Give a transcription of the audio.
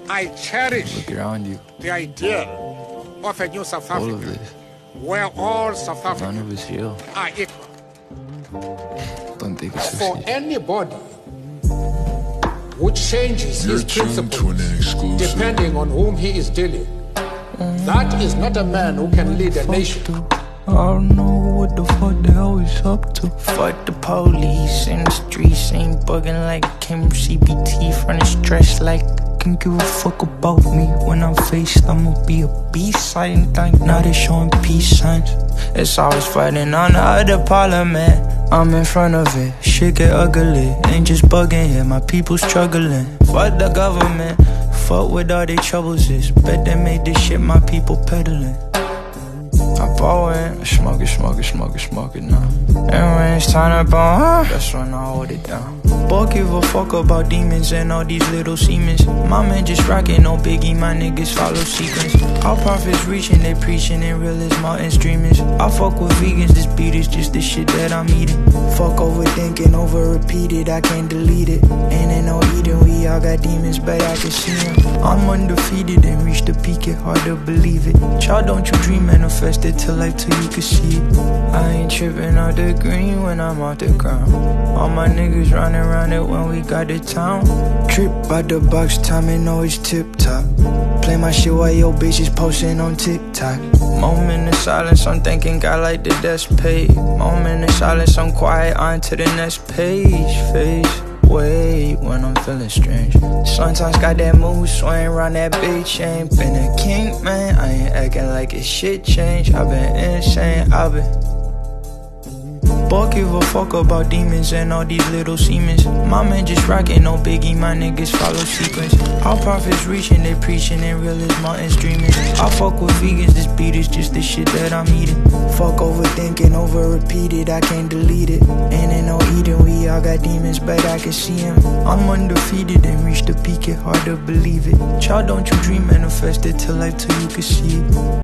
I cherish Look around you. the idea of a new South All of Africa this. where all South None Africans of it's real. are equal. Don't take it so For serious. anybody who changes You're his tuned to principles an exclusive. depending on whom he is dealing, that is not a man who can lead a nation. I don't know what the fuck they always up to. Fuck the police in the streets, ain't bugging like came from CBT. Front stress like can give a fuck about me. When I'm faced, I'ma be a beast. I ain't think now they showing peace signs. It's always fighting on the other parliament. I'm in front of it, shit get ugly. Ain't just bugging here, my people struggling. Fuck the government, fuck with all their troubles is. Bet they made this shit my people peddling. I ball in, smoke it now. And when it's time to ball, that's when I hold it down. Boy, give a fuck about demons and all these little seemens. My man just rockin', no biggie, my niggas follow sequence. Our prophets reaching, they preaching, and real as mountain streamers. I fuck with vegans, this beat is just the shit that I'm eating. Fuck overthinking, over repeated, I can't delete it. Ain't no eating, we all got demons, but I can see them. I'm undefeated and reach the peak, it hard to believe it. Child, don't you dream, manifest it to life till you can see it. I ain't tripping out the green when I'm out the ground. All my niggas running around it when we got the town. Trip by the box, timing always tip top. Play my shit while your bitch is posting on TikTok. Moment of silence, I'm thanking God like the desk paid. Moment of silence, I'm quiet, on to the next page. Face wait when I'm feeling strange. Sometimes got that mood swing around that bitch. Ain't been a king, man. I ain't acting like it's shit changed. I've been insane, I've been. Boy, give a fuck about demons and all these little seemens. My man just rockin', no biggie, my niggas follow sequence. Our prophets reaching, they preaching, and real as mountain streaming. I fuck with vegans, this beat is just the shit that I'm eating. Fuck overthinking, over repeated, I can't delete it. Ain't no eating, we all got demons, but I can see them. I'm undefeated and reach the peak, it hard to believe it. Child, don't you dream, manifest it to life till you can see it.